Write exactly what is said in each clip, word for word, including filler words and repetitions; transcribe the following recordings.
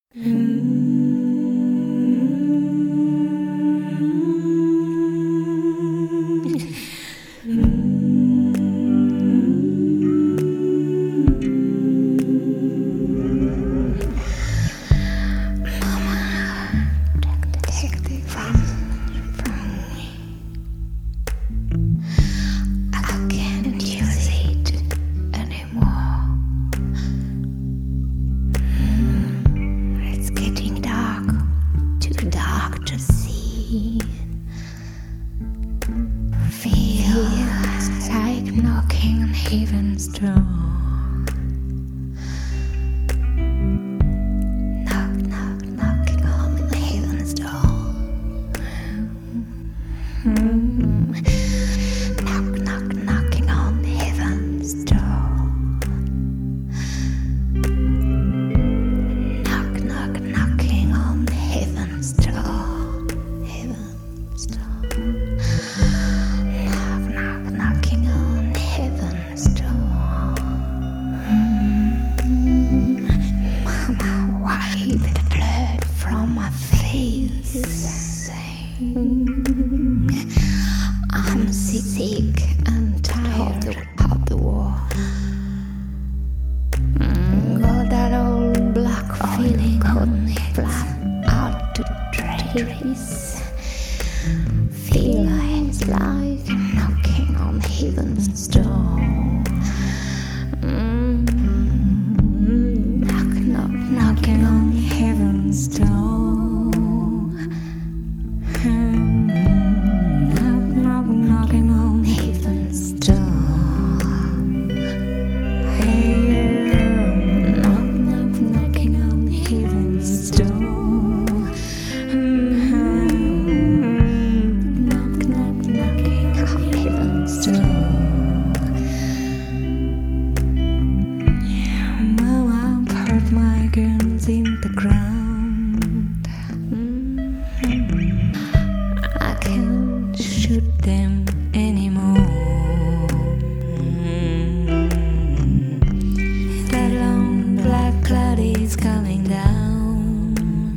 Feels like knocking on heaven's door. Knock, knock, knocking on heaven's door. Mm. Knock, knock, knocking on heaven's door. Knock, knock, knocking on heaven's door. Heaven's door. Wipe the blood from my face. I'm sick and tired of the war. Got that old black feeling on me, flat out to trace. Feel it's like knocking on heaven's door. Knocking on heaven's door. Knock, knock, knocking on heaven's door. Hey, knock, knock, knocking on heaven's door. Knock, knock, knocking on heaven's door. My guns in the ground. Mm-hmm. I can't shoot them anymore. Mm-hmm. That long black cloud is coming down.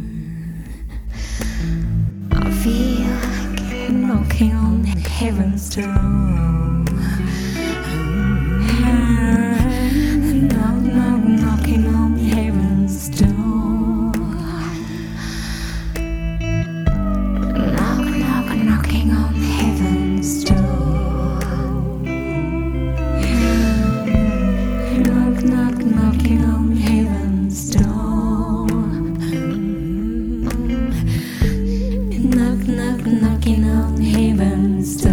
I feel like knocking on heaven's door. Knock, knocking on heaven's door. Knock, knock, knocking on heaven's door.